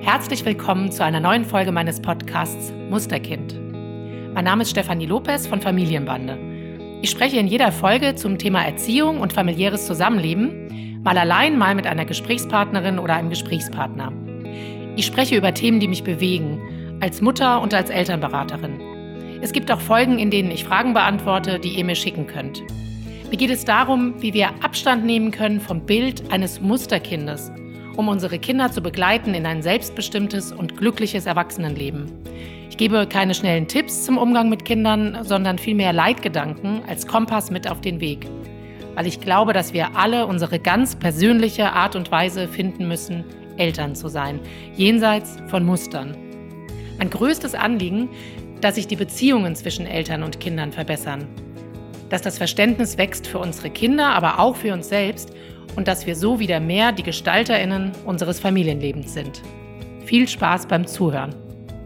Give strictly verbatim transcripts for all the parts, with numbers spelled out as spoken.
Herzlich willkommen zu einer neuen Folge meines Podcasts Musterkind. Mein Name ist Stefanie Lopez von Familienbande. Ich spreche in jeder Folge zum Thema Erziehung und familiäres Zusammenleben, mal allein, mal mit einer Gesprächspartnerin oder einem Gesprächspartner. Ich spreche über Themen, die mich bewegen, als Mutter und als Elternberaterin. Es gibt auch Folgen, in denen ich Fragen beantworte, die ihr mir schicken könnt. Mir geht es darum, wie wir Abstand nehmen können vom Bild eines Musterkindes, um unsere Kinder zu begleiten in ein selbstbestimmtes und glückliches Erwachsenenleben. Ich gebe keine schnellen Tipps zum Umgang mit Kindern, sondern vielmehr Leitgedanken als Kompass mit auf den Weg. Weil ich glaube, dass wir alle unsere ganz persönliche Art und Weise finden müssen, Eltern zu sein, jenseits von Mustern. Mein größtes Anliegen, dass sich die Beziehungen zwischen Eltern und Kindern verbessern. Dass das Verständnis wächst für unsere Kinder, aber auch für uns selbst und dass wir so wieder mehr die GestalterInnen unseres Familienlebens sind. Viel Spaß beim Zuhören.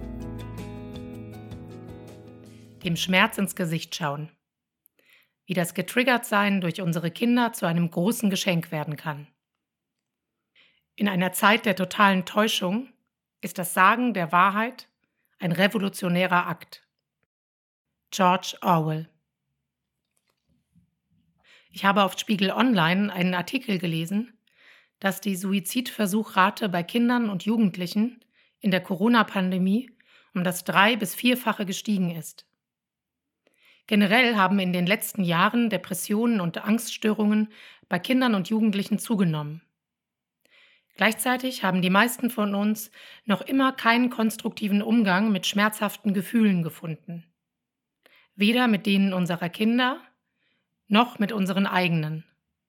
Dem Schmerz ins Gesicht schauen. Wie das Getriggertsein durch unsere Kinder zu einem großen Geschenk werden kann. In einer Zeit der totalen Täuschung ist das Sagen der Wahrheit ein revolutionärer Akt. George Orwell. Ich habe auf Spiegel Online einen Artikel gelesen, dass die Suizidversuchrate bei Kindern und Jugendlichen in der Corona-Pandemie um das drei- bis vierfache gestiegen ist. Generell haben in den letzten Jahren Depressionen und Angststörungen bei Kindern und Jugendlichen zugenommen. Gleichzeitig haben die meisten von uns noch immer keinen konstruktiven Umgang mit schmerzhaften Gefühlen gefunden. Weder mit denen unserer Kinder, noch mit unseren eigenen.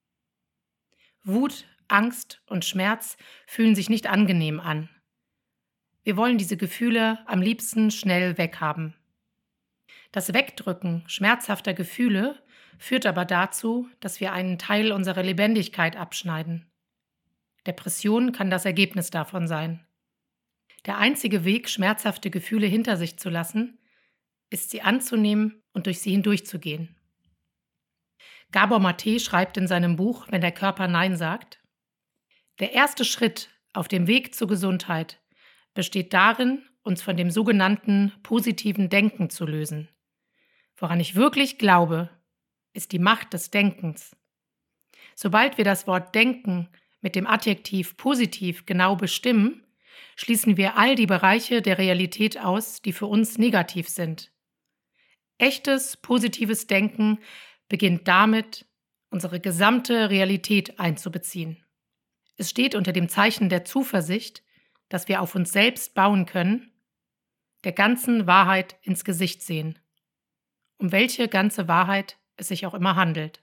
Wut, Angst und Schmerz fühlen sich nicht angenehm an. Wir wollen diese Gefühle am liebsten schnell weghaben. Das Wegdrücken schmerzhafter Gefühle führt aber dazu, dass wir einen Teil unserer Lebendigkeit abschneiden. Depression kann das Ergebnis davon sein. Der einzige Weg, schmerzhafte Gefühle hinter sich zu lassen, ist sie anzunehmen und durch sie hindurchzugehen. Gabor Maté schreibt in seinem Buch Wenn der Körper Nein sagt: Der erste Schritt auf dem Weg zur Gesundheit besteht darin, uns von dem sogenannten positiven Denken zu lösen. Woran ich wirklich glaube, ist die Macht des Denkens. Sobald wir das Wort Denken mit dem Adjektiv positiv genau bestimmen, schließen wir all die Bereiche der Realität aus, die für uns negativ sind. Echtes, positives Denken beginnt damit, unsere gesamte Realität einzubeziehen. Es steht unter dem Zeichen der Zuversicht, dass wir auf uns selbst bauen können, der ganzen Wahrheit ins Gesicht sehen. Um welche ganze Wahrheit es sich auch immer handelt.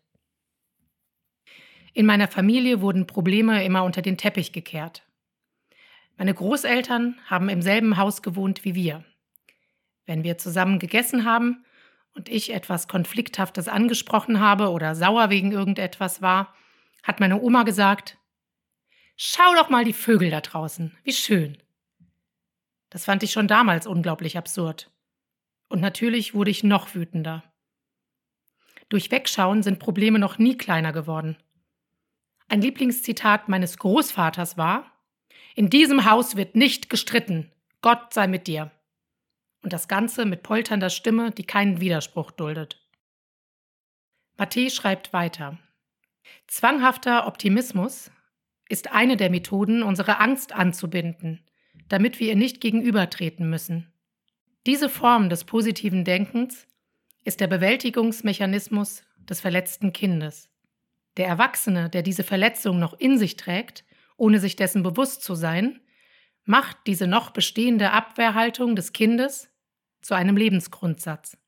In meiner Familie wurden Probleme immer unter den Teppich gekehrt. Meine Großeltern haben im selben Haus gewohnt wie wir. Wenn wir zusammen gegessen haben und ich etwas Konflikthaftes angesprochen habe oder sauer wegen irgendetwas war, hat meine Oma gesagt: Schau doch mal die Vögel da draußen, wie schön. Das fand ich schon damals unglaublich absurd. Und natürlich wurde ich noch wütender. Durch Wegschauen sind Probleme noch nie kleiner geworden. Ein Lieblingszitat meines Großvaters war: In diesem Haus wird nicht gestritten, Gott sei mit dir. Und das Ganze mit polternder Stimme, die keinen Widerspruch duldet. Maté schreibt weiter: Zwanghafter Optimismus ist eine der Methoden, unsere Angst anzubinden, damit wir ihr nicht gegenübertreten müssen. Diese Form des positiven Denkens ist der Bewältigungsmechanismus des verletzten Kindes. Der Erwachsene, der diese Verletzung noch in sich trägt, ohne sich dessen bewusst zu sein, macht diese noch bestehende Abwehrhaltung des Kindes zu einem Lebensgrundsatz.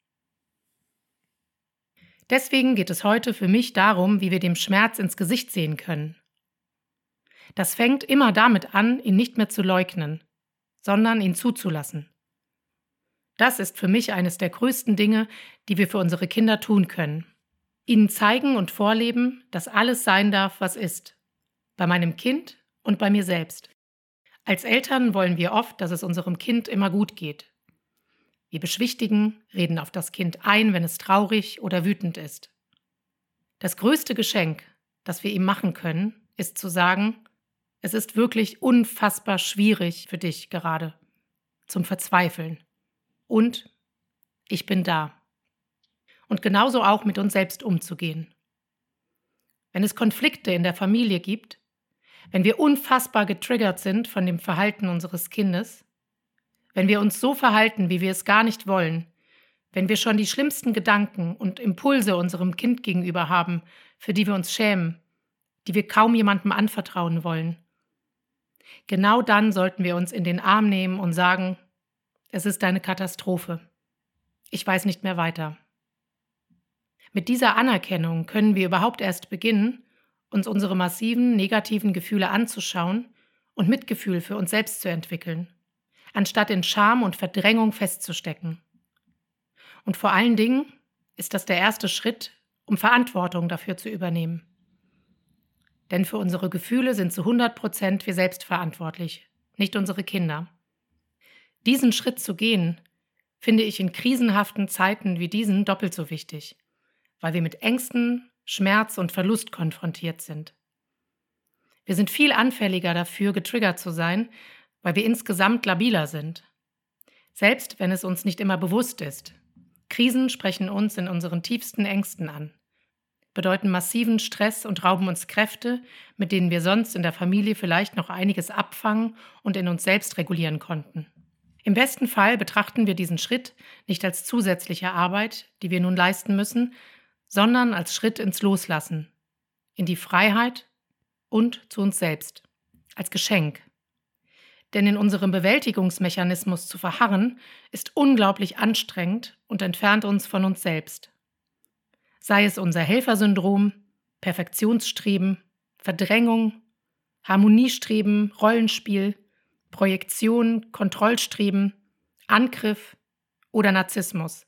Deswegen geht es heute für mich darum, wie wir dem Schmerz ins Gesicht sehen können. Das fängt immer damit an, ihn nicht mehr zu leugnen, sondern ihn zuzulassen. Das ist für mich eines der größten Dinge, die wir für unsere Kinder tun können. Ihnen zeigen und vorleben, dass alles sein darf, was ist. Bei meinem Kind und bei mir selbst. Als Eltern wollen wir oft, dass es unserem Kind immer gut geht. Wir beschwichtigen, reden auf das Kind ein, wenn es traurig oder wütend ist. Das größte Geschenk, das wir ihm machen können, ist zu sagen: Es ist wirklich unfassbar schwierig für dich gerade, zum Verzweifeln. Und ich bin da. Und genauso auch mit uns selbst umzugehen. Wenn es Konflikte in der Familie gibt, wenn wir unfassbar getriggert sind von dem Verhalten unseres Kindes, wenn wir uns so verhalten, wie wir es gar nicht wollen, wenn wir schon die schlimmsten Gedanken und Impulse unserem Kind gegenüber haben, für die wir uns schämen, die wir kaum jemandem anvertrauen wollen, genau dann sollten wir uns in den Arm nehmen und sagen, es ist eine Katastrophe. Ich weiß nicht mehr weiter. Mit dieser Anerkennung können wir überhaupt erst beginnen, uns unsere massiven negativen Gefühle anzuschauen und Mitgefühl für uns selbst zu entwickeln, anstatt in Scham und Verdrängung festzustecken. Und vor allen Dingen ist das der erste Schritt, um Verantwortung dafür zu übernehmen. Denn für unsere Gefühle sind zu hundert Prozent wir selbst verantwortlich, nicht unsere Kinder. Diesen Schritt zu gehen, finde ich in krisenhaften Zeiten wie diesen doppelt so wichtig, weil wir mit Ängsten, Schmerz und Verlust konfrontiert sind. Wir sind viel anfälliger dafür, getriggert zu sein, weil wir insgesamt labiler sind. Selbst wenn es uns nicht immer bewusst ist. Krisen sprechen uns in unseren tiefsten Ängsten an, bedeuten massiven Stress und rauben uns Kräfte, mit denen wir sonst in der Familie vielleicht noch einiges abfangen und in uns selbst regulieren konnten. Im besten Fall betrachten wir diesen Schritt nicht als zusätzliche Arbeit, die wir nun leisten müssen, sondern als Schritt ins Loslassen, in die Freiheit und zu uns selbst, als Geschenk. Denn in unserem Bewältigungsmechanismus zu verharren, ist unglaublich anstrengend und entfernt uns von uns selbst. Sei es unser Helfersyndrom, Perfektionsstreben, Verdrängung, Harmoniestreben, Rollenspiel, Projektion, Kontrollstreben, Angriff oder Narzissmus.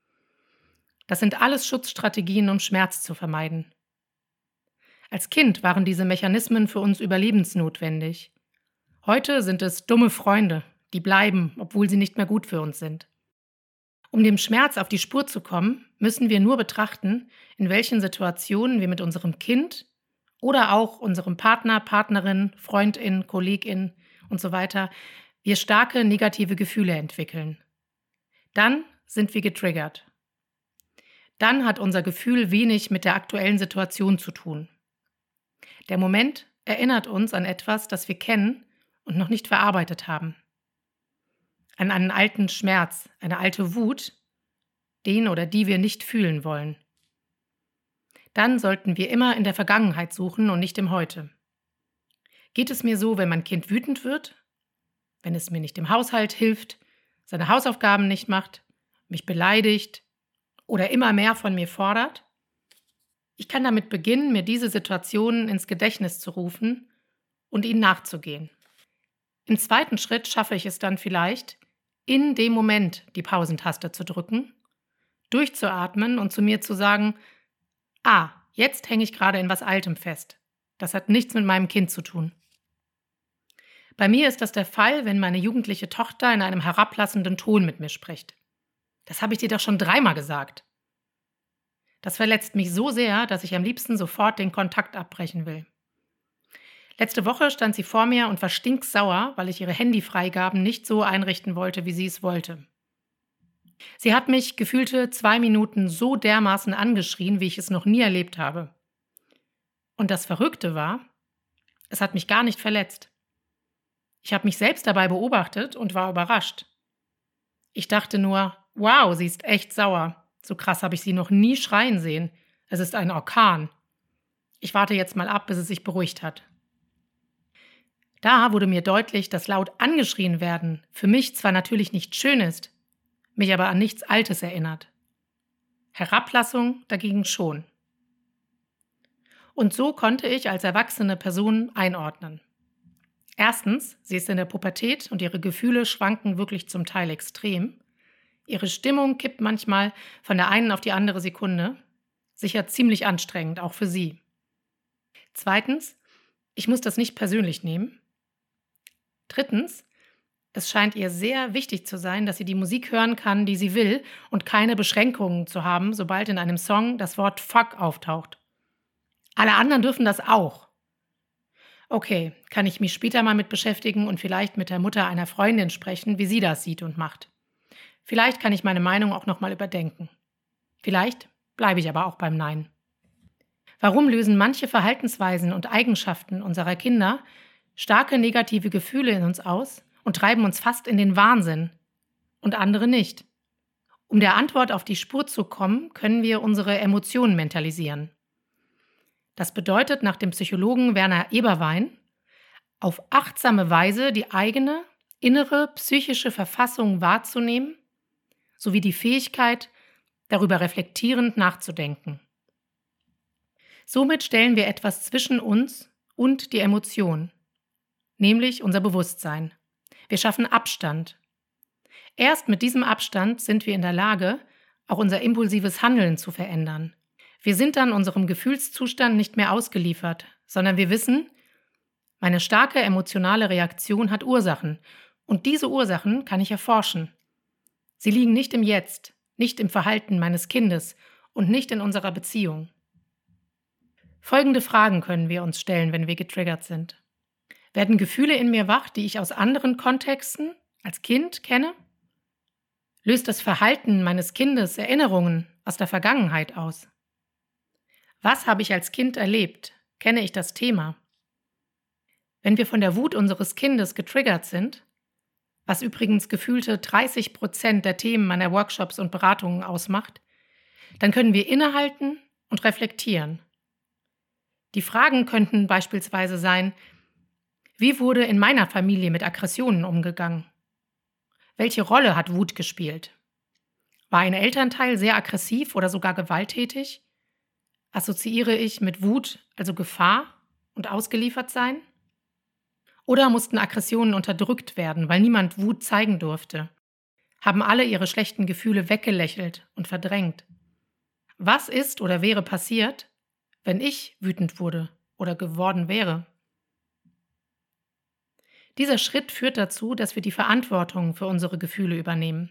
Das sind alles Schutzstrategien, um Schmerz zu vermeiden. Als Kind waren diese Mechanismen für uns überlebensnotwendig. Heute sind es dumme Freunde, die bleiben, obwohl sie nicht mehr gut für uns sind. Um dem Schmerz auf die Spur zu kommen, müssen wir nur betrachten, in welchen Situationen wir mit unserem Kind oder auch unserem Partner, Partnerin, Freundin, Kollegin und so weiter wir starke negative Gefühle entwickeln. Dann sind wir getriggert. Dann hat unser Gefühl wenig mit der aktuellen Situation zu tun. Der Moment erinnert uns an etwas, das wir kennen und noch nicht verarbeitet haben. An einen alten Schmerz, eine alte Wut, den oder die wir nicht fühlen wollen. Dann sollten wir immer in der Vergangenheit suchen und nicht im Heute. Geht es mir so, wenn mein Kind wütend wird, wenn es mir nicht im Haushalt hilft, seine Hausaufgaben nicht macht, mich beleidigt oder immer mehr von mir fordert? Ich kann damit beginnen, mir diese Situationen ins Gedächtnis zu rufen und ihnen nachzugehen. Im zweiten Schritt schaffe ich es dann vielleicht, in dem Moment die Pausentaste zu drücken, durchzuatmen und zu mir zu sagen, ah, jetzt hänge ich gerade in was Altem fest. Das hat nichts mit meinem Kind zu tun. Bei mir ist das der Fall, wenn meine jugendliche Tochter in einem herablassenden Ton mit mir spricht. Das habe ich dir doch schon dreimal gesagt. Das verletzt mich so sehr, dass ich am liebsten sofort den Kontakt abbrechen will. Letzte Woche stand sie vor mir und war stinksauer, weil ich ihre Handyfreigaben nicht so einrichten wollte, wie sie es wollte. Sie hat mich gefühlte zwei Minuten so dermaßen angeschrien, wie ich es noch nie erlebt habe. Und das Verrückte war, es hat mich gar nicht verletzt. Ich habe mich selbst dabei beobachtet und war überrascht. Ich dachte nur, wow, sie ist echt sauer. So krass habe ich sie noch nie schreien sehen. Es ist ein Orkan. Ich warte jetzt mal ab, bis es sich beruhigt hat. Da wurde mir deutlich, dass laut angeschrien werden für mich zwar natürlich nicht schön ist, mich aber an nichts Altes erinnert. Herablassung dagegen schon. Und so konnte ich als erwachsene Person einordnen. Erstens, sie ist in der Pubertät und ihre Gefühle schwanken wirklich zum Teil extrem. Ihre Stimmung kippt manchmal von der einen auf die andere Sekunde. Sicher ziemlich anstrengend, auch für sie. Zweitens, ich muss das nicht persönlich nehmen. Drittens, es scheint ihr sehr wichtig zu sein, dass sie die Musik hören kann, die sie will und keine Beschränkungen zu haben, sobald in einem Song das Wort Fuck auftaucht. Alle anderen dürfen das auch. Okay, kann ich mich später mal mit beschäftigen und vielleicht mit der Mutter einer Freundin sprechen, wie sie das sieht und macht. Vielleicht kann ich meine Meinung auch nochmal überdenken. Vielleicht bleibe ich aber auch beim Nein. Warum lösen manche Verhaltensweisen und Eigenschaften unserer Kinder starke negative Gefühle in uns aus und treiben uns fast in den Wahnsinn und andere nicht? Um der Antwort auf die Spur zu kommen, können wir unsere Emotionen mentalisieren. Das bedeutet nach dem Psychologen Werner Eberwein, auf achtsame Weise die eigene, innere psychische Verfassung wahrzunehmen, sowie die Fähigkeit, darüber reflektierend nachzudenken. Somit stellen wir etwas zwischen uns und die Emotion, nämlich unser Bewusstsein. Wir schaffen Abstand. Erst mit diesem Abstand sind wir in der Lage, auch unser impulsives Handeln zu verändern. Wir sind dann unserem Gefühlszustand nicht mehr ausgeliefert, sondern wir wissen, meine starke emotionale Reaktion hat Ursachen und diese Ursachen kann ich erforschen. Sie liegen nicht im Jetzt, nicht im Verhalten meines Kindes und nicht in unserer Beziehung. Folgende Fragen können wir uns stellen, wenn wir getriggert sind. Werden Gefühle in mir wach, die ich aus anderen Kontexten als Kind kenne? Löst das Verhalten meines Kindes Erinnerungen aus der Vergangenheit aus? Was habe ich als Kind erlebt? Kenne ich das Thema? Wenn wir von der Wut unseres Kindes getriggert sind, was übrigens gefühlte dreißig Prozent der Themen meiner Workshops und Beratungen ausmacht, dann können wir innehalten und reflektieren. Die Fragen könnten beispielsweise sein: Wie wurde in meiner Familie mit Aggressionen umgegangen? Welche Rolle hat Wut gespielt? War ein Elternteil sehr aggressiv oder sogar gewalttätig? Assoziiere ich mit Wut also Gefahr und ausgeliefert sein? Oder mussten Aggressionen unterdrückt werden, weil niemand Wut zeigen durfte? Haben alle ihre schlechten Gefühle weggelächelt und verdrängt? Was ist oder wäre passiert, wenn ich wütend wurde oder geworden wäre? Dieser Schritt führt dazu, dass wir die Verantwortung für unsere Gefühle übernehmen.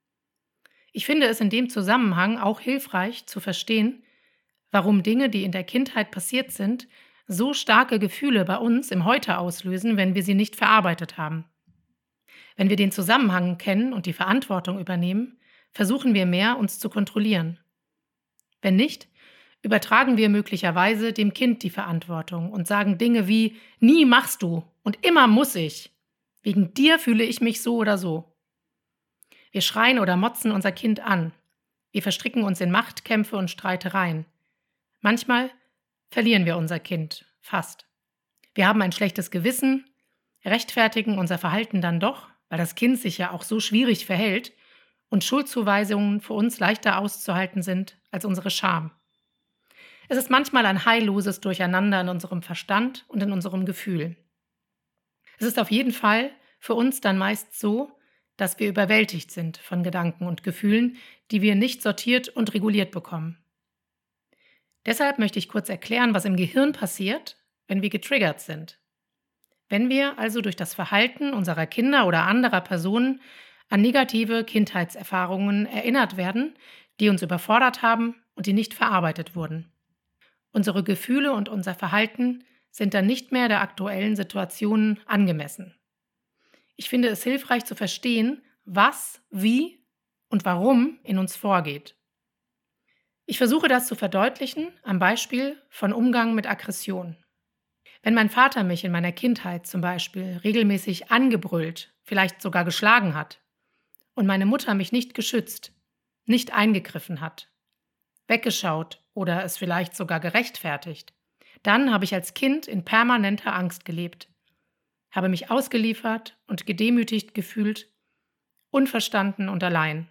Ich finde es in dem Zusammenhang auch hilfreich zu verstehen, warum Dinge, die in der Kindheit passiert sind, so starke Gefühle bei uns im Heute auslösen, wenn wir sie nicht verarbeitet haben. Wenn wir den Zusammenhang kennen und die Verantwortung übernehmen, versuchen wir mehr, uns zu kontrollieren. Wenn nicht, übertragen wir möglicherweise dem Kind die Verantwortung und sagen Dinge wie: Nie machst du und immer muss ich. Wegen dir fühle ich mich so oder so. Wir schreien oder motzen unser Kind an. Wir verstricken uns in Machtkämpfe und Streitereien. Manchmal verlieren wir unser Kind, fast. Wir haben ein schlechtes Gewissen, rechtfertigen unser Verhalten dann doch, weil das Kind sich ja auch so schwierig verhält und Schuldzuweisungen für uns leichter auszuhalten sind als unsere Scham. Es ist manchmal ein heilloses Durcheinander in unserem Verstand und in unserem Gefühl. Es ist auf jeden Fall für uns dann meist so, dass wir überwältigt sind von Gedanken und Gefühlen, die wir nicht sortiert und reguliert bekommen. Deshalb möchte ich kurz erklären, was im Gehirn passiert, wenn wir getriggert sind. Wenn wir also durch das Verhalten unserer Kinder oder anderer Personen an negative Kindheitserfahrungen erinnert werden, die uns überfordert haben und die nicht verarbeitet wurden. Unsere Gefühle und unser Verhalten sind dann nicht mehr der aktuellen Situation angemessen. Ich finde es hilfreich zu verstehen, was, wie und warum in uns vorgeht. Ich versuche das zu verdeutlichen am Beispiel von Umgang mit Aggression. Wenn mein Vater mich in meiner Kindheit zum Beispiel regelmäßig angebrüllt, vielleicht sogar geschlagen hat, und meine Mutter mich nicht geschützt, nicht eingegriffen hat, weggeschaut oder es vielleicht sogar gerechtfertigt, dann habe ich als Kind in permanenter Angst gelebt, habe mich ausgeliefert und gedemütigt gefühlt, unverstanden und allein.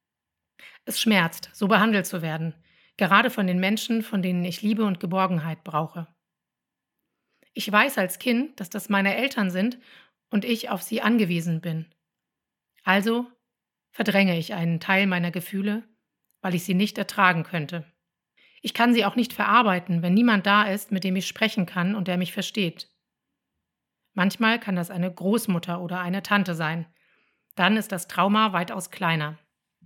Es schmerzt, so behandelt zu werden, gerade von den Menschen, von denen ich Liebe und Geborgenheit brauche. Ich weiß als Kind, dass das meine Eltern sind und ich auf sie angewiesen bin. Also verdränge ich einen Teil meiner Gefühle, weil ich sie nicht ertragen könnte. Ich kann sie auch nicht verarbeiten, wenn niemand da ist, mit dem ich sprechen kann und der mich versteht. Manchmal kann das eine Großmutter oder eine Tante sein. Dann ist das Trauma weitaus kleiner.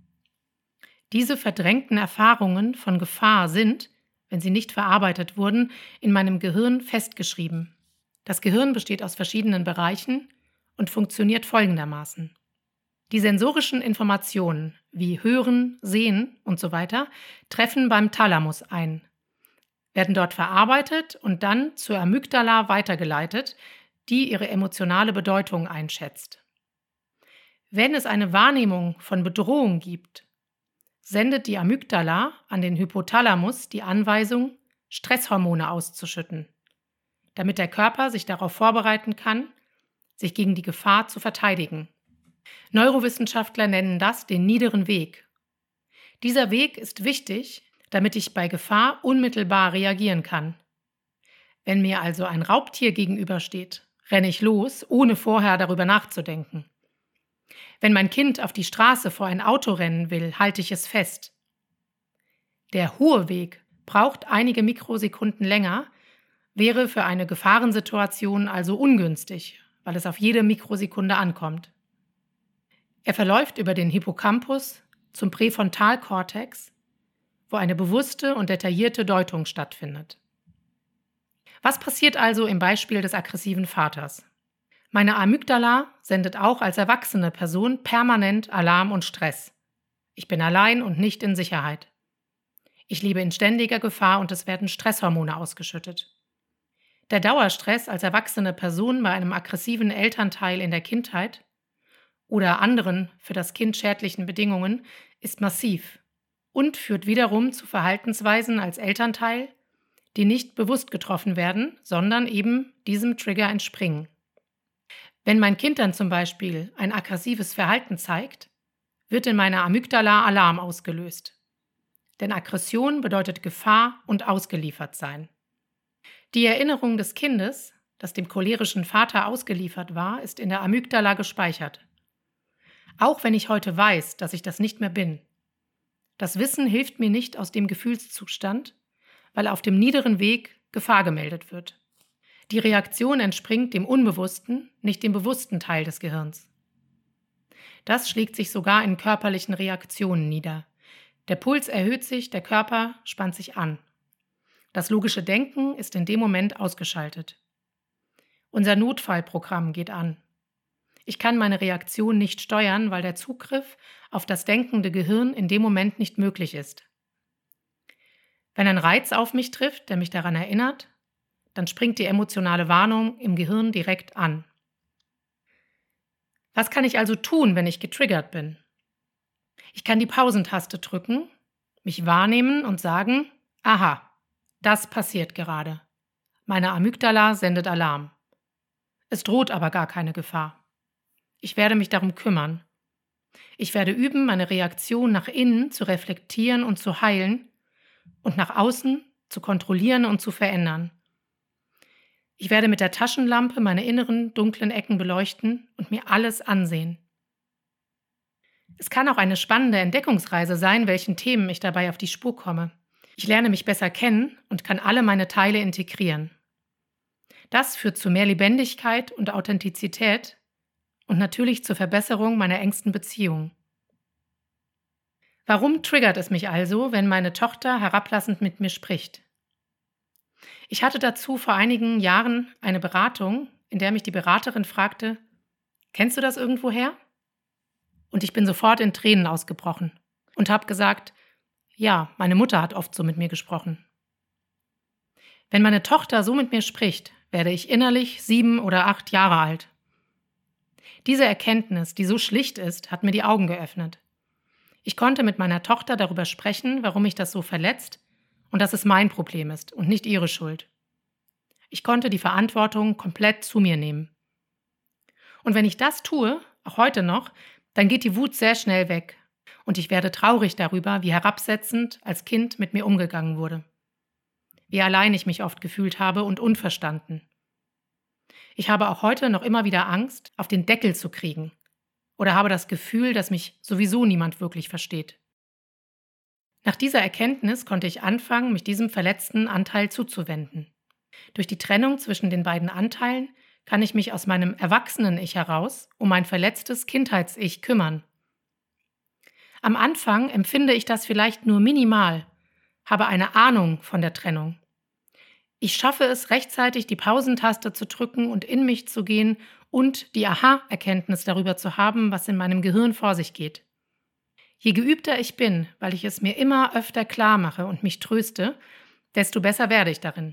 Diese verdrängten Erfahrungen von Gefahr sind, wenn sie nicht verarbeitet wurden, in meinem Gehirn festgeschrieben. Das Gehirn besteht aus verschiedenen Bereichen und funktioniert folgendermaßen. Die sensorischen Informationen wie Hören, Sehen und so weiter treffen beim Thalamus ein, werden dort verarbeitet und dann zur Amygdala weitergeleitet, die ihre emotionale Bedeutung einschätzt. Wenn es eine Wahrnehmung von Bedrohung gibt, sendet die Amygdala an den Hypothalamus die Anweisung, Stresshormone auszuschütten, damit der Körper sich darauf vorbereiten kann, sich gegen die Gefahr zu verteidigen. Neurowissenschaftler nennen das den niederen Weg. Dieser Weg ist wichtig, damit ich bei Gefahr unmittelbar reagieren kann. Wenn mir also ein Raubtier gegenübersteht, renne ich los, ohne vorher darüber nachzudenken. Wenn mein Kind auf die Straße vor ein Auto rennen will, halte ich es fest. Der hohe Weg braucht einige Mikrosekunden länger, wäre für eine Gefahrensituation also ungünstig, weil es auf jede Mikrosekunde ankommt. Er verläuft über den Hippocampus zum Präfrontalkortex, wo eine bewusste und detaillierte Deutung stattfindet. Was passiert also im Beispiel des aggressiven Vaters? Meine Amygdala sendet auch als erwachsene Person permanent Alarm und Stress. Ich bin allein und nicht in Sicherheit. Ich lebe in ständiger Gefahr und es werden Stresshormone ausgeschüttet. Der Dauerstress als erwachsene Person bei einem aggressiven Elternteil in der Kindheit oder anderen für das Kind schädlichen Bedingungen ist massiv und führt wiederum zu Verhaltensweisen als Elternteil, die nicht bewusst getroffen werden, sondern eben diesem Trigger entspringen. Wenn mein Kind dann zum Beispiel ein aggressives Verhalten zeigt, wird in meiner Amygdala Alarm ausgelöst. Denn Aggression bedeutet Gefahr und ausgeliefert sein. Die Erinnerung des Kindes, das dem cholerischen Vater ausgeliefert war, ist in der Amygdala gespeichert. Auch wenn ich heute weiß, dass ich das nicht mehr bin. Das Wissen hilft mir nicht aus dem Gefühlszustand, weil auf dem niederen Weg Gefahr gemeldet wird. Die Reaktion entspringt dem unbewussten, nicht dem bewussten Teil des Gehirns. Das schlägt sich sogar in körperlichen Reaktionen nieder. Der Puls erhöht sich, der Körper spannt sich an. Das logische Denken ist in dem Moment ausgeschaltet. Unser Notfallprogramm geht an. Ich kann meine Reaktion nicht steuern, weil der Zugriff auf das denkende Gehirn in dem Moment nicht möglich ist. Wenn ein Reiz auf mich trifft, der mich daran erinnert, dann springt die emotionale Warnung im Gehirn direkt an. Was kann ich also tun, wenn ich getriggert bin? Ich kann die Pausentaste drücken, mich wahrnehmen und sagen, aha, das passiert gerade. Meine Amygdala sendet Alarm. Es droht aber gar keine Gefahr. Ich werde mich darum kümmern. Ich werde üben, meine Reaktion nach innen zu reflektieren und zu heilen und nach außen zu kontrollieren und zu verändern. Ich werde mit der Taschenlampe meine inneren, dunklen Ecken beleuchten und mir alles ansehen. Es kann auch eine spannende Entdeckungsreise sein, welchen Themen ich dabei auf die Spur komme. Ich lerne mich besser kennen und kann alle meine Teile integrieren. Das führt zu mehr Lebendigkeit und Authentizität und natürlich zur Verbesserung meiner engsten Beziehungen. Warum triggert es mich also, wenn meine Tochter herablassend mit mir spricht? Ich hatte dazu vor einigen Jahren eine Beratung, in der mich die Beraterin fragte, kennst du das irgendwoher? Und ich bin sofort in Tränen ausgebrochen und habe gesagt, ja, meine Mutter hat oft so mit mir gesprochen. Wenn meine Tochter so mit mir spricht, werde ich innerlich sieben oder acht Jahre alt. Diese Erkenntnis, die so schlicht ist, hat mir die Augen geöffnet. Ich konnte mit meiner Tochter darüber sprechen, warum mich das so verletzt und dass es mein Problem ist und nicht ihre Schuld. Ich konnte die Verantwortung komplett zu mir nehmen. Und wenn ich das tue, auch heute noch, dann geht die Wut sehr schnell weg und ich werde traurig darüber, wie herabsetzend als Kind mit mir umgegangen wurde. Wie allein ich mich oft gefühlt habe und unverstanden. Ich habe auch heute noch immer wieder Angst, auf den Deckel zu kriegen oder habe das Gefühl, dass mich sowieso niemand wirklich versteht. Nach dieser Erkenntnis konnte ich anfangen, mich diesem verletzten Anteil zuzuwenden. Durch die Trennung zwischen den beiden Anteilen kann ich mich aus meinem Erwachsenen-Ich heraus um mein verletztes Kindheits-Ich kümmern. Am Anfang empfinde ich das vielleicht nur minimal, habe eine Ahnung von der Trennung. Ich schaffe es, rechtzeitig die Pausentaste zu drücken und in mich zu gehen und die Aha-Erkenntnis darüber zu haben, was in meinem Gehirn vor sich geht. Je geübter ich bin, weil ich es mir immer öfter klar mache und mich tröste, desto besser werde ich darin.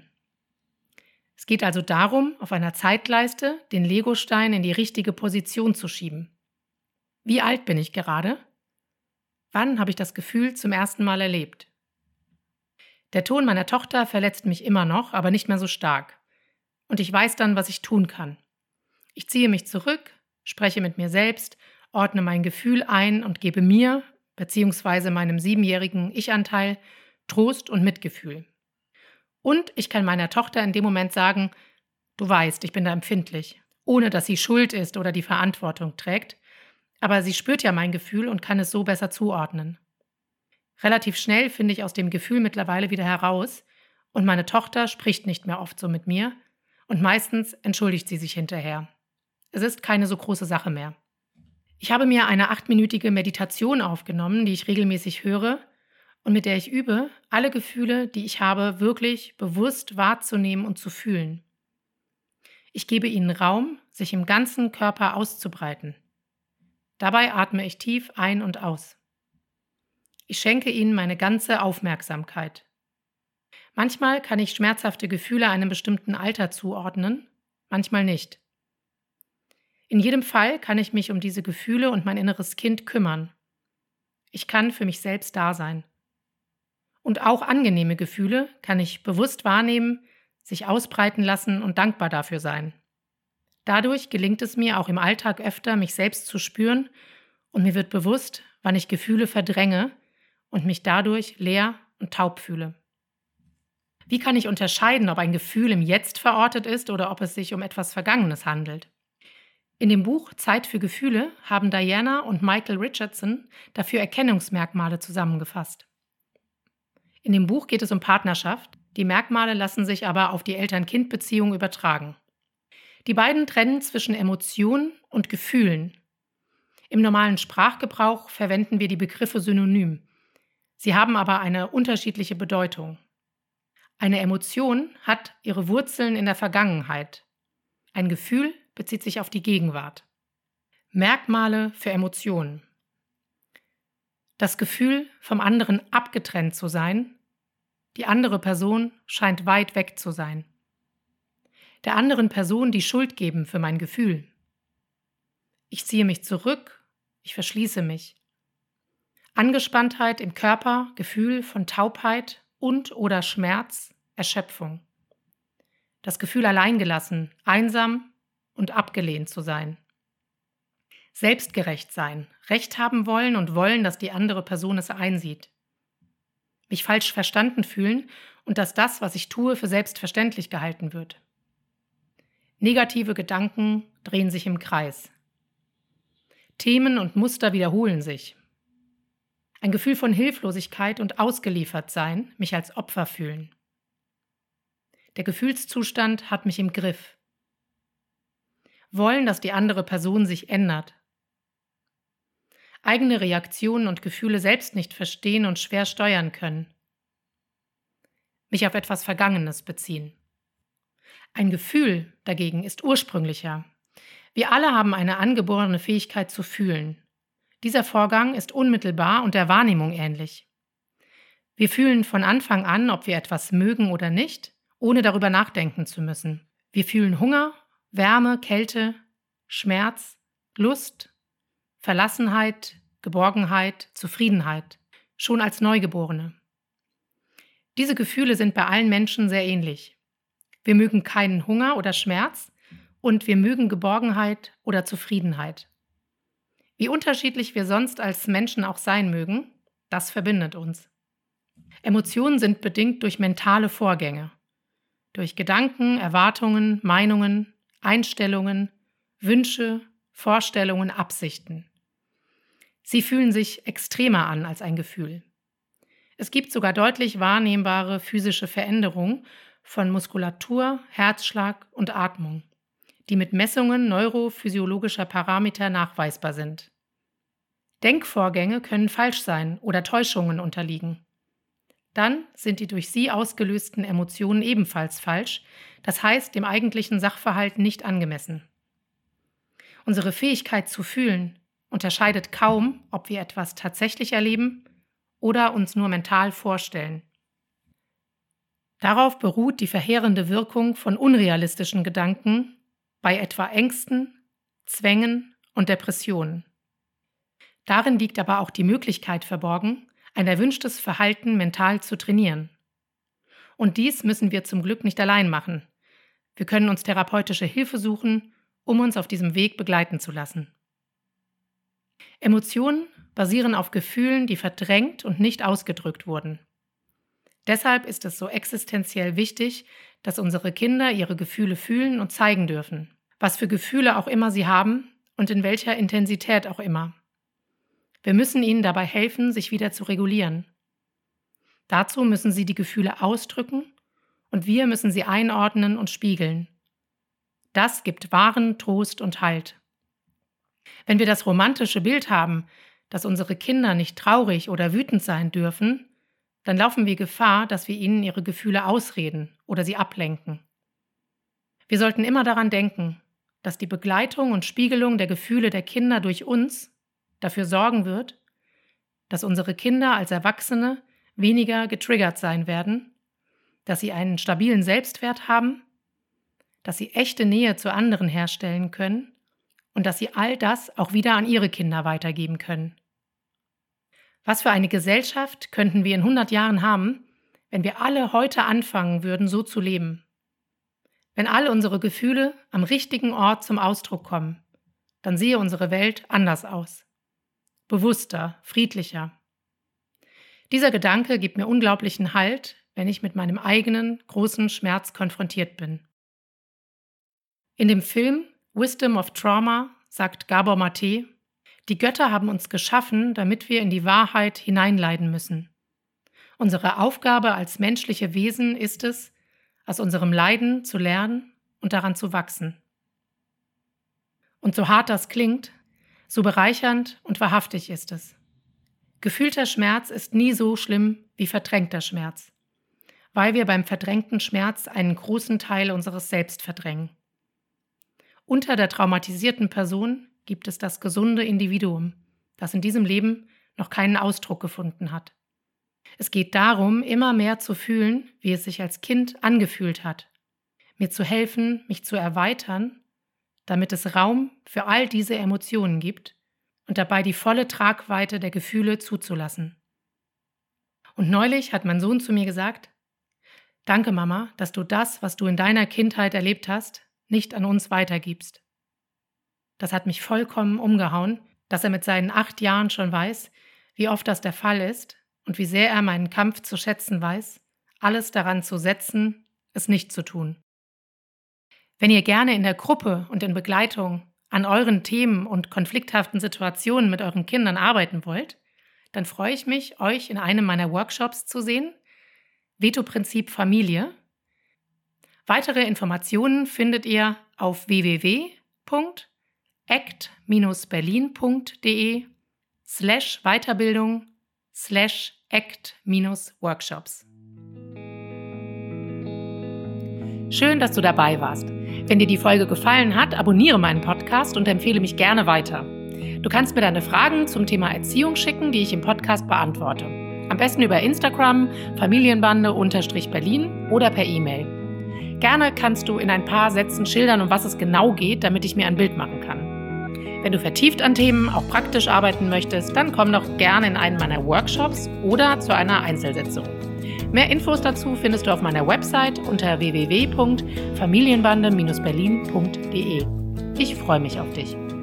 Es geht also darum, auf einer Zeitleiste den Legostein in die richtige Position zu schieben. Wie alt bin ich gerade? Wann habe ich das Gefühl zum ersten Mal erlebt? Der Ton meiner Tochter verletzt mich immer noch, aber nicht mehr so stark. Und ich weiß dann, was ich tun kann. Ich ziehe mich zurück, spreche mit mir selbst, ordne mein Gefühl ein und gebe mir, beziehungsweise meinem siebenjährigen Ich-Anteil, Trost und Mitgefühl. Und ich kann meiner Tochter in dem Moment sagen, du weißt, ich bin da empfindlich, ohne dass sie schuld ist oder die Verantwortung trägt, aber sie spürt ja mein Gefühl und kann es so besser zuordnen. Relativ schnell finde ich aus dem Gefühl mittlerweile wieder heraus und meine Tochter spricht nicht mehr oft so mit mir und meistens entschuldigt sie sich hinterher. Es ist keine so große Sache mehr. Ich habe mir eine achtminütige Meditation aufgenommen, die ich regelmäßig höre und mit der ich übe, alle Gefühle, die ich habe, wirklich bewusst wahrzunehmen und zu fühlen. Ich gebe ihnen Raum, sich im ganzen Körper auszubreiten. Dabei atme ich tief ein und aus. Ich schenke ihnen meine ganze Aufmerksamkeit. Manchmal kann ich schmerzhafte Gefühle einem bestimmten Alter zuordnen, manchmal nicht. In jedem Fall kann ich mich um diese Gefühle und mein inneres Kind kümmern. Ich kann für mich selbst da sein. Und auch angenehme Gefühle kann ich bewusst wahrnehmen, sich ausbreiten lassen und dankbar dafür sein. Dadurch gelingt es mir auch im Alltag öfter, mich selbst zu spüren und mir wird bewusst, wann ich Gefühle verdränge und mich dadurch leer und taub fühle. Wie kann ich unterscheiden, ob ein Gefühl im Jetzt verortet ist oder ob es sich um etwas Vergangenes handelt? In dem Buch Zeit für Gefühle haben Diana und Michael Richardson dafür Erkennungsmerkmale zusammengefasst. In dem Buch geht es um Partnerschaft, die Merkmale lassen sich aber auf die Eltern-Kind-Beziehung übertragen. Die beiden trennen zwischen Emotionen und Gefühlen. Im normalen Sprachgebrauch verwenden wir die Begriffe synonym. Sie haben aber eine unterschiedliche Bedeutung. Eine Emotion hat ihre Wurzeln in der Vergangenheit. Ein Gefühl bezieht sich auf die Gegenwart. Merkmale für Emotionen. Das Gefühl, vom anderen abgetrennt zu sein. Die andere Person scheint weit weg zu sein. Der anderen Person die Schuld geben für mein Gefühl. Ich ziehe mich zurück, ich verschließe mich. Angespanntheit im Körper, Gefühl von Taubheit und oder Schmerz, Erschöpfung. Das Gefühl, alleingelassen, einsam und abgelehnt zu sein. Selbstgerecht sein, Recht haben wollen und wollen, dass die andere Person es einsieht. Mich falsch verstanden fühlen und dass das, was ich tue, für selbstverständlich gehalten wird. Negative Gedanken drehen sich im Kreis. Themen und Muster wiederholen sich. Ein Gefühl von Hilflosigkeit und Ausgeliefertsein, mich als Opfer fühlen. Der Gefühlszustand hat mich im Griff. Wollen, dass die andere Person sich ändert. Eigene Reaktionen und Gefühle selbst nicht verstehen und schwer steuern können. Mich auf etwas Vergangenes beziehen. Ein Gefühl dagegen ist ursprünglicher. Wir alle haben eine angeborene Fähigkeit zu fühlen. Dieser Vorgang ist unmittelbar und der Wahrnehmung ähnlich. Wir fühlen von Anfang an, ob wir etwas mögen oder nicht, ohne darüber nachdenken zu müssen. Wir fühlen Hunger, Wärme, Kälte, Schmerz, Lust, Verlassenheit, Geborgenheit, Zufriedenheit, schon als Neugeborene. Diese Gefühle sind bei allen Menschen sehr ähnlich. Wir mögen keinen Hunger oder Schmerz und wir mögen Geborgenheit oder Zufriedenheit. Wie unterschiedlich wir sonst als Menschen auch sein mögen, das verbindet uns. Emotionen sind bedingt durch mentale Vorgänge, durch Gedanken, Erwartungen, Meinungen, Einstellungen, Wünsche, Vorstellungen, Absichten. Sie fühlen sich extremer an als ein Gefühl. Es gibt sogar deutlich wahrnehmbare physische Veränderungen von Muskulatur, Herzschlag und Atmung, die mit Messungen neurophysiologischer Parameter nachweisbar sind. Denkvorgänge können falsch sein oder Täuschungen unterliegen. dann sind die durch sie ausgelösten Emotionen ebenfalls falsch, das heißt dem eigentlichen Sachverhalt nicht angemessen. Unsere Fähigkeit zu fühlen unterscheidet kaum, ob wir etwas tatsächlich erleben oder uns nur mental vorstellen. Darauf beruht die verheerende Wirkung von unrealistischen Gedanken bei etwa Ängsten, Zwängen und Depressionen. Darin liegt aber auch die Möglichkeit verborgen, ein erwünschtes Verhalten mental zu trainieren. Und dies müssen wir zum Glück nicht allein machen. Wir können uns therapeutische Hilfe suchen, um uns auf diesem Weg begleiten zu lassen. Emotionen basieren auf Gefühlen, die verdrängt und nicht ausgedrückt wurden. Deshalb ist es so existenziell wichtig, dass unsere Kinder ihre Gefühle fühlen und zeigen dürfen, was für Gefühle auch immer sie haben und in welcher Intensität auch immer. Wir müssen ihnen dabei helfen, sich wieder zu regulieren. Dazu müssen sie die Gefühle ausdrücken und wir müssen sie einordnen und spiegeln. Das gibt wahren Trost und Halt. Wenn wir das romantische Bild haben, dass unsere Kinder nicht traurig oder wütend sein dürfen, dann laufen wir Gefahr, dass wir ihnen ihre Gefühle ausreden oder sie ablenken. Wir sollten immer daran denken, dass die Begleitung und Spiegelung der Gefühle der Kinder durch uns dafür sorgen wird, dass unsere Kinder als Erwachsene weniger getriggert sein werden, dass sie einen stabilen Selbstwert haben, dass sie echte Nähe zu anderen herstellen können und dass sie all das auch wieder an ihre Kinder weitergeben können. Was für eine Gesellschaft könnten wir in hundert Jahren haben, wenn wir alle heute anfangen würden, so zu leben? Wenn all unsere Gefühle am richtigen Ort zum Ausdruck kommen, dann sehe unsere Welt anders aus. Bewusster, friedlicher. Dieser Gedanke gibt mir unglaublichen Halt, wenn ich mit meinem eigenen großen Schmerz konfrontiert bin. In dem Film Wisdom of Trauma sagt Gabor Mate: Die Götter haben uns geschaffen, damit wir in die Wahrheit hineinleiden müssen. Unsere Aufgabe als menschliche Wesen ist es, aus unserem Leiden zu lernen und daran zu wachsen. Und so hart das klingt, so bereichernd und wahrhaftig ist es. Gefühlter Schmerz ist nie so schlimm wie verdrängter Schmerz, weil wir beim verdrängten Schmerz einen großen Teil unseres Selbst verdrängen. Unter der traumatisierten Person gibt es das gesunde Individuum, das in diesem Leben noch keinen Ausdruck gefunden hat. Es geht darum, immer mehr zu fühlen, wie es sich als Kind angefühlt hat, mir zu helfen, mich zu erweitern, damit es Raum für all diese Emotionen gibt und dabei die volle Tragweite der Gefühle zuzulassen. Und neulich hat mein Sohn zu mir gesagt: Danke, Mama, dass du das, was du in deiner Kindheit erlebt hast, nicht an uns weitergibst. Das hat mich vollkommen umgehauen, dass er mit seinen acht Jahren schon weiß, wie oft das der Fall ist und wie sehr er meinen Kampf zu schätzen weiß, alles daran zu setzen, es nicht zu tun. Wenn ihr gerne in der Gruppe und in Begleitung an euren Themen und konflikthaften Situationen mit euren Kindern arbeiten wollt, dann freue ich mich, euch in einem meiner Workshops zu sehen, Veto-Prinzip Familie. Weitere Informationen findet ihr auf w w w punkt act berlin punkt de slash Weiterbildung slash act Workshops. Schön, dass du dabei warst. Wenn dir die Folge gefallen hat, abonniere meinen Podcast und empfehle mich gerne weiter. Du kannst mir deine Fragen zum Thema Erziehung schicken, die ich im Podcast beantworte. Am besten über Instagram, Familienbande-Berlin oder per E-Mail. Gerne kannst du in ein paar Sätzen schildern, um was es genau geht, damit ich mir ein Bild machen kann. Wenn du vertieft an Themen auch praktisch arbeiten möchtest, dann komm doch gerne in einen meiner Workshops oder zu einer Einzelsitzung. Mehr Infos dazu findest du auf meiner Website unter w w w punkt familienbande Berlin punkt de. Ich freue mich auf dich.